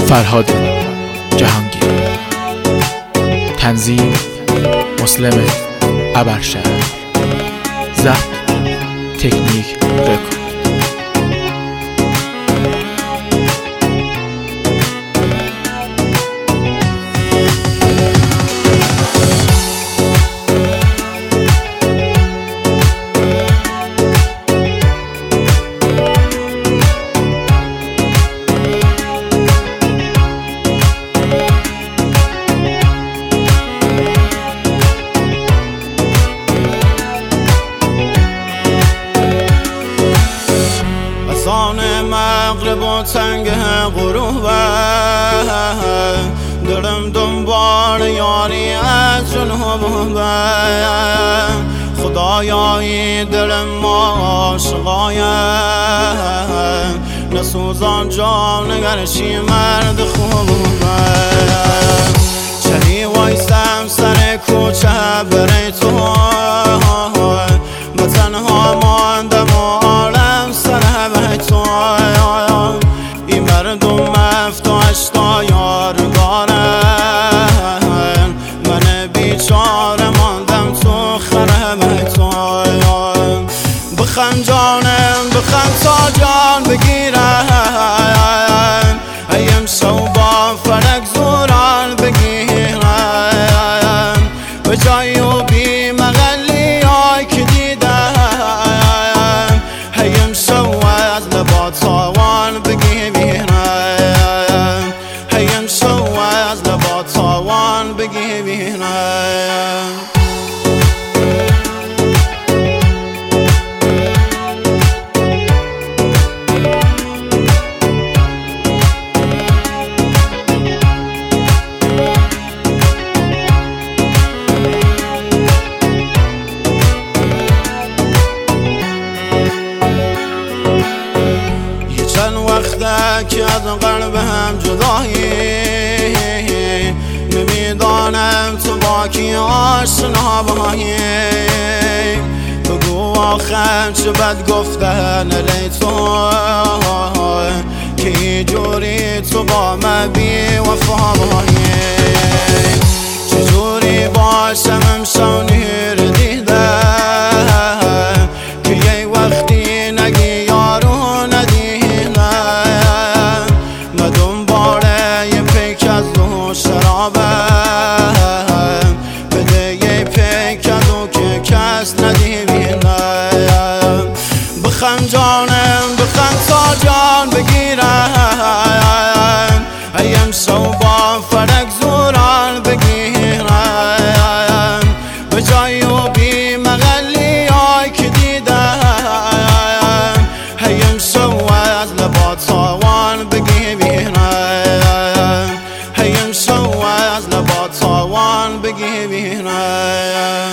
فرهاد جهانگیر. تنظیم مسلم ابرشهر. ضبط تکنیک رکورد. مغرب و تنگ غروب دلم دنبال یاری از جنوب خدایایی دل ما عاشقای نسوزان جام نگرشی مرد خوب چنی وایستم سر کوچه برای تو با تنها ماندم و عالم سر به تو این مردم افتاشتا یار دارن من بیچاره ماندم تو خرم تو بخم جانم بخم تا جان بگیرم ایم شو با فلک زوران بگیرم به جای و بی مغلی های که دیدم ایم شو از لبا تاوان بگیرم ایم شو از لبا تاوان بگیرم که از قلب هم جدایی نمیدانم تو با کی آشنا بایی بگو آخر چه بد گفتن علی تو که جوری تو با من بی وفا بایی چجوری باشم امشو نیر دیدم که یه وقتی نگی یارو شرابم بده یه پیکدو که کس ندیبینم بخم جانم بخم تا جان بگیرم ایم شو با فلک زوران بگیرم به جای و بی مغلی های که دیدم ایم شو از لبا تاوان بگیرم ایم شو از لبا تاوان بگیرم